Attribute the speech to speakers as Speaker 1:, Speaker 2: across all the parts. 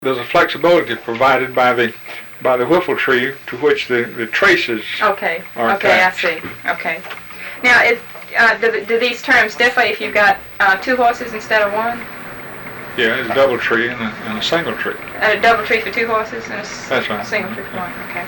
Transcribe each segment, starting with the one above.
Speaker 1: there's a flexibility provided by the whiffle tree to which the traces
Speaker 2: Okay.
Speaker 1: are
Speaker 2: Okay, I
Speaker 1: attached.
Speaker 2: see. Okay. Now, do these terms differ if you've got 2 horses instead of 1?
Speaker 1: Yeah, it's a double tree and a single tree.
Speaker 2: A double tree for 2 horses and
Speaker 1: That's right.
Speaker 2: single tree for 1. Okay.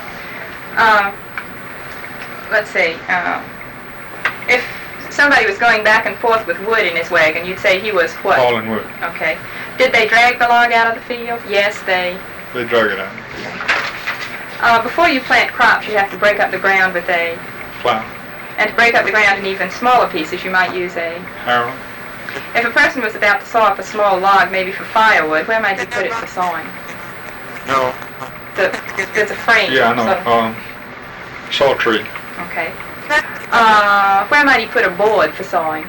Speaker 2: Let's see. If somebody was going back and forth with wood in his wagon, you'd say he was what?
Speaker 1: Hauling wood.
Speaker 2: Okay. Did they drag the log out of the field? Yes, they.
Speaker 1: They drug it out.
Speaker 2: Before you plant crops, you have to break up the ground with a.
Speaker 1: Plow.
Speaker 2: And to break up the ground in even smaller pieces, you might use a.
Speaker 1: Harrow.
Speaker 2: If a person was about to saw up a small log, maybe for firewood, where might he put it for sawing?
Speaker 1: No.
Speaker 2: There's a frame.
Speaker 1: Yeah, I know. Saw tree.
Speaker 2: Okay. Where might he put a board for sawing?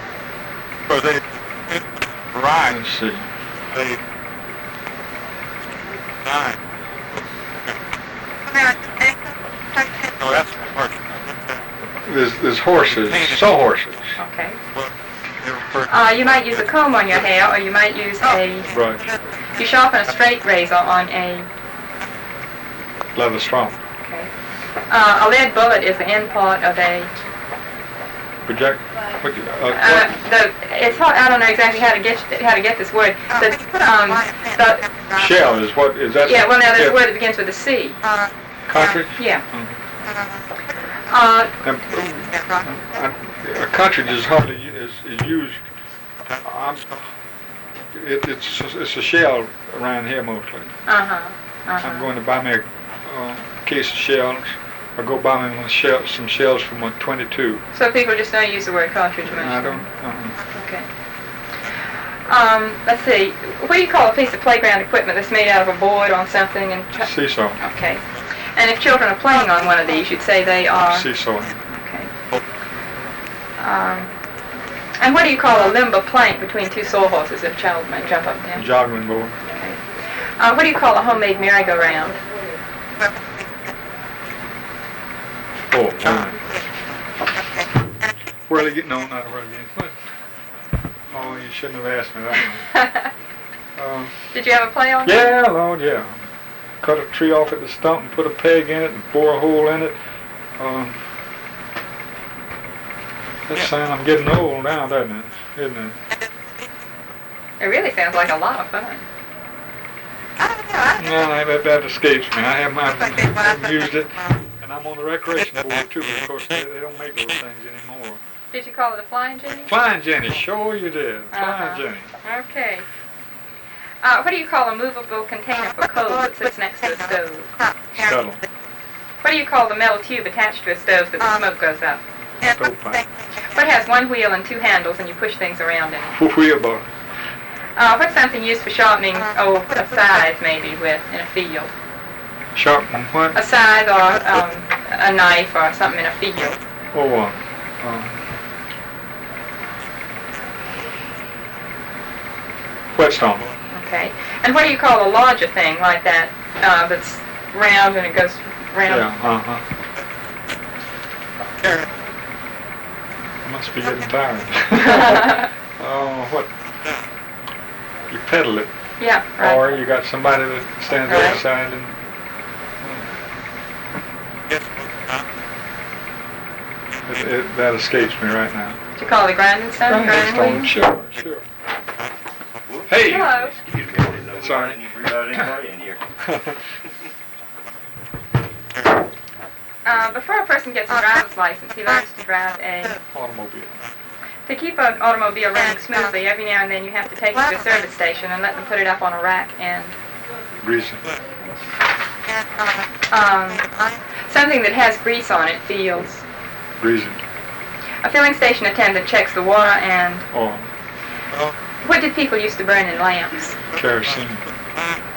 Speaker 1: Right. Let's see. There's horses. Saw horses.
Speaker 2: Okay. You might use a comb on your hair, or you might use a.
Speaker 1: Brush.
Speaker 2: You sharpen a straight razor on a.
Speaker 1: Leather straw.
Speaker 2: Okay. A lead bullet is the end part of a.
Speaker 1: Project. What?
Speaker 2: It's hard. I don't know exactly how to get this word. The
Speaker 1: Shell is what is that?
Speaker 2: Yeah. Well, now there's a word that begins with a C.
Speaker 1: Cartridge.
Speaker 2: Yeah.
Speaker 1: A cartridge is hardly is used. It's a shell around here mostly. I'm going to buy me a case of shells. I'll go buy me some shells from a .22.
Speaker 2: So people just don't use the word cartridge much?
Speaker 1: I don't.
Speaker 2: Okay. Let's see. What do you call a piece of playground equipment that's made out of a board on something? And
Speaker 1: Seesaw.
Speaker 2: Okay. And if children are playing on one of these, you'd say they are?
Speaker 1: Seesaw.
Speaker 2: Okay. And what do you call a limber plank between 2 sawhorses that a child might jump up and down?
Speaker 1: Joggling board.
Speaker 2: Okay. What do you call a homemade merry-go-round?
Speaker 1: Whirly get no, not a whirly game. Oh, you shouldn't have asked me that one.
Speaker 2: Did you ever play on that?
Speaker 1: Yeah, Lord, yeah. Cut a tree off at the stump and put a peg in it and bore a hole in it. That's saying I'm getting old now, doesn't it? Isn't it?
Speaker 2: It really sounds like a lot of fun.
Speaker 1: No, that escapes me. I've used it, and I'm on the recreation board too, but of course they don't make those things anymore.
Speaker 2: Did you call it a flying Jenny?
Speaker 1: Flying Jenny, sure you did. Flying Jenny.
Speaker 2: Okay. What do you call a movable container for coal that sits next to a stove?
Speaker 1: Scuttle.
Speaker 2: What do you call the metal tube attached to a stove that the smoke goes up?
Speaker 1: Stovepipe.
Speaker 2: What has 1 wheel and 2 handles and you push things around in it?
Speaker 1: Wheelbarrow.
Speaker 2: What's something used for sharpening, a scythe maybe in a field?
Speaker 1: Sharpening what?
Speaker 2: A scythe or a knife or something in a field.
Speaker 1: Oh, whetstone.
Speaker 2: Okay. And what do you call a larger thing like that that's round and it goes round?
Speaker 1: Yeah, I must be getting tired. What? You pedal it.
Speaker 2: Yeah, right.
Speaker 1: Or you got somebody that stands outside and... that escapes me right now.
Speaker 2: What do you call the grinding stone?
Speaker 1: Grinding stone, sure. Hey!
Speaker 2: Hello.
Speaker 3: Excuse me, I didn't know
Speaker 1: Sorry.
Speaker 3: anybody in here.
Speaker 2: Before a person gets a driver's license, he learns to drive a...
Speaker 1: Automobile.
Speaker 2: To keep an automobile running smoothly, every now and then you have to take it to a service station and let them put it up on a rack and...
Speaker 1: Greasy.
Speaker 2: Something that has grease on it feels...
Speaker 1: Greasy.
Speaker 2: A filling station attendant checks the water and...
Speaker 1: Oil.
Speaker 2: What did people used to burn in lamps?
Speaker 1: Kerosene.